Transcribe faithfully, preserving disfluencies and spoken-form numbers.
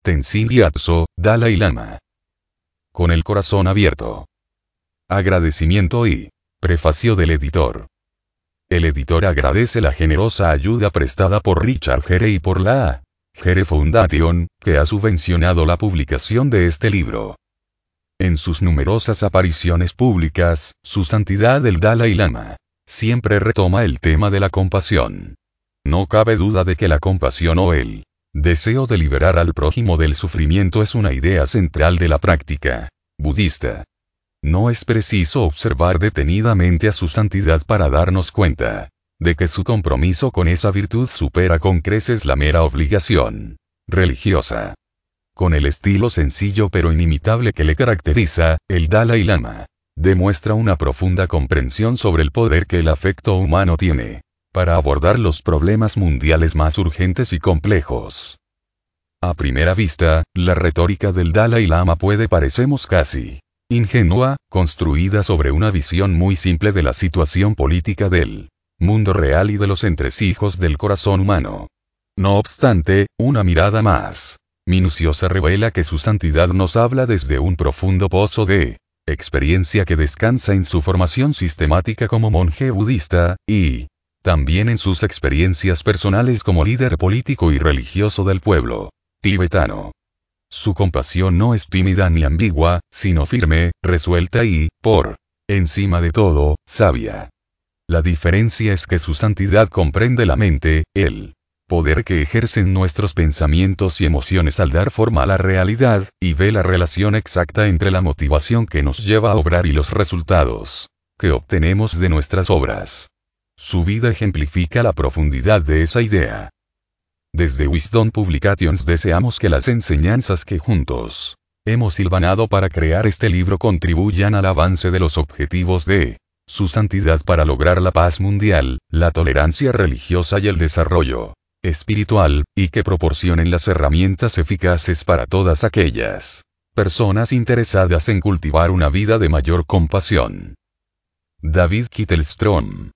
Tenzin Gyatso, Dalai Lama. Con el corazón abierto. Agradecimiento y prefacio del editor. El editor agradece la generosa ayuda prestada por Richard Gere y por la Gere Foundation, que ha subvencionado la publicación de este libro. En sus numerosas apariciones públicas, Su Santidad el Dalai Lama siempre retoma el tema de la compasión. No cabe duda de que la compasión o el deseo de liberar al prójimo del sufrimiento es una idea central de la práctica budista. No es preciso observar detenidamente a Su Santidad para darnos cuenta de que su compromiso con esa virtud supera con creces la mera obligación religiosa. Con el estilo sencillo pero inimitable que le caracteriza, el Dalai Lama demuestra una profunda comprensión sobre el poder que el afecto humano tiene para abordar los problemas mundiales más urgentes y complejos. A primera vista, la retórica del Dalai Lama puede parecernos casi ingenua, construida sobre una visión muy simple de la situación política del mundo real y de los entresijos del corazón humano. No obstante, una mirada más minuciosa revela que Su Santidad nos habla desde un profundo pozo de experiencia que descansa en su formación sistemática como monje budista, y también en sus experiencias personales como líder político y religioso del pueblo tibetano. Su compasión no es tímida ni ambigua, sino firme, resuelta y, por encima de todo, sabia. La diferencia es que Su Santidad comprende la mente, el poder que ejercen nuestros pensamientos y emociones al dar forma a la realidad, y ve la relación exacta entre la motivación que nos lleva a obrar y los resultados que obtenemos de nuestras obras. Su vida ejemplifica la profundidad de esa idea. Desde Wisdom Publications deseamos que las enseñanzas que juntos hemos hilvanado para crear este libro contribuyan al avance de los objetivos de Su Santidad para lograr la paz mundial, la tolerancia religiosa y el desarrollo espiritual, y que proporcionen las herramientas eficaces para todas aquellas personas interesadas en cultivar una vida de mayor compasión. David Kittelström.